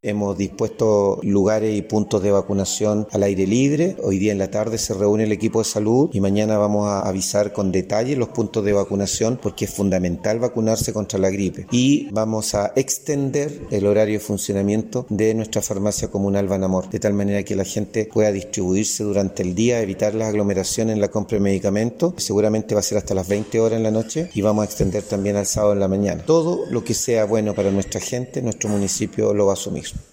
Hemos dispuesto lugares y puntos de vacunación al aire libre. Hoy día en la tarde se reúne el equipo de salud y mañana vamos a avisar con detalle los puntos de vacunación porque es fundamental vacunarse contra la gripe. Y vamos a extender el horario de funcionamiento de nuestra farmacia comunal Banamor, de tal manera que la gente pueda distribuirse durante el día, evitar las aglomeraciones en la compra de medicamentos. Seguramente va a ser hasta las 20 horas en la noche y vamos a extender también al sábado en la mañana. Todo lo que sea bueno para nuestra gente, nuestro municipio lo va a asumir.